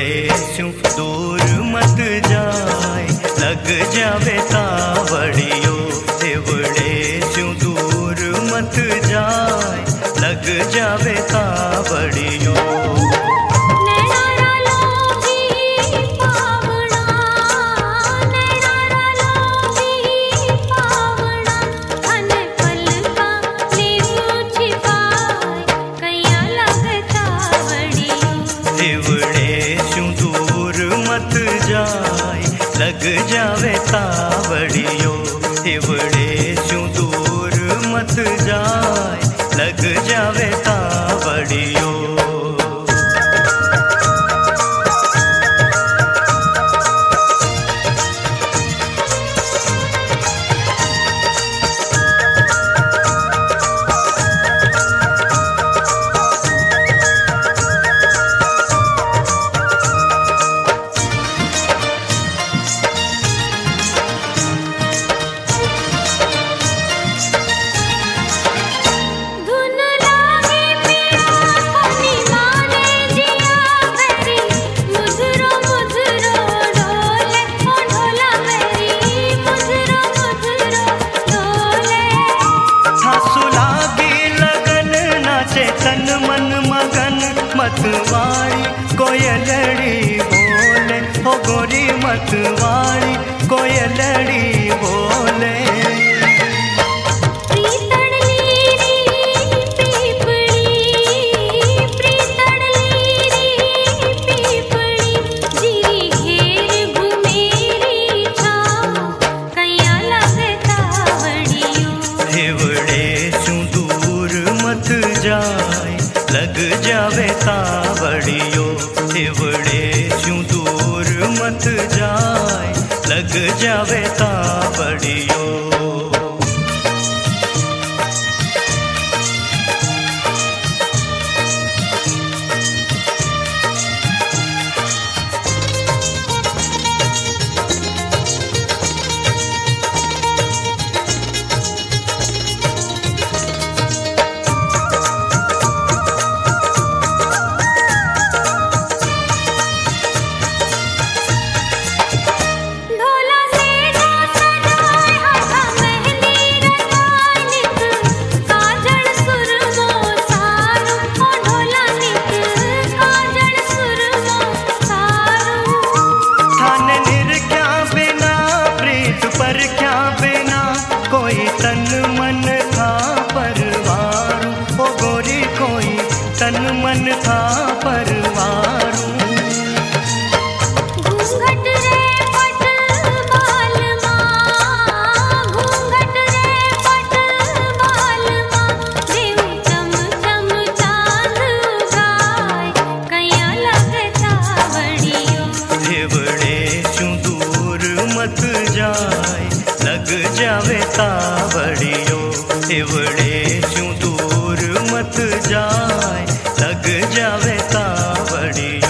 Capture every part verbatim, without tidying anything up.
हिवड़े स्यों दूर मत जाए, लग जावे तावड़ियो। हिवड़े स्यों दूर मत जाए, लग जावे तावड़ियो। लग जावे तावड़ियो। हिवड़े स्यों दूर मत जाए, लग जावे तावड़ियो। मतवारी कोयलड़ी बोले, हो गोरी मतवारी कोयलड़ी बोले। लग जावे तावड़ियो। हिवड़े स्यों दूर मत जाए, लग जावे तावड़ियो। तन मन था परवारू। घूंघट रे पट बाल मां, घूंघट रे पट बाल मां, देव चम चम चांद उगाए, कैया लगे तावड़ियो। हिवड़े स्यों दूर मत जाए, लग जावे तावड़ियो। हिवड़े स्यों दूर मत जाए, लग जावे तावड़ियो।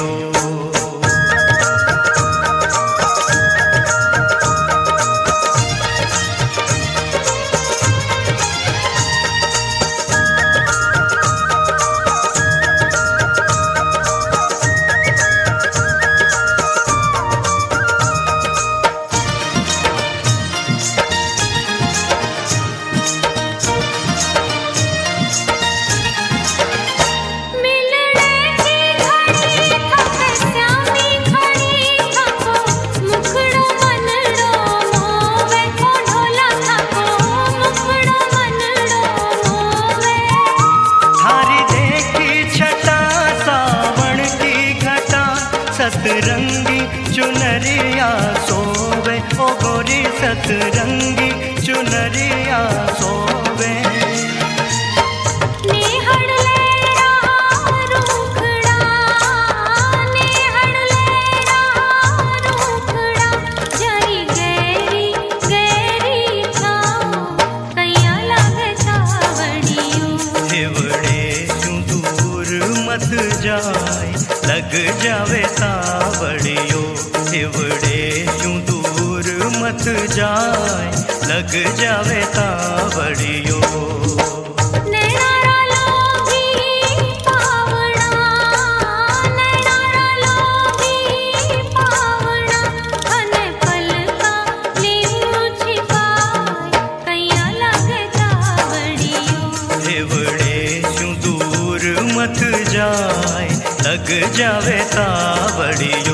सतरंगी चुनरिया सोवे, ओ गोरी सतरंगी चुनरिया सोवे। नेहड़ लेरा रूखड़ा, नेहड़ लेरा रूखड़ा, जरी गहरी गहरी छाँव, कैया लगे तावड़ियो। हिवड़े स्यों दूर मत जाए, लग जावे तावड़ियो। हिवड़े स्यों दूर मत जाए, लग जावे तावड़ियो। नैनारा लोभी पावड़ा, नैनारा लोभी लग जावे तावड़ियो।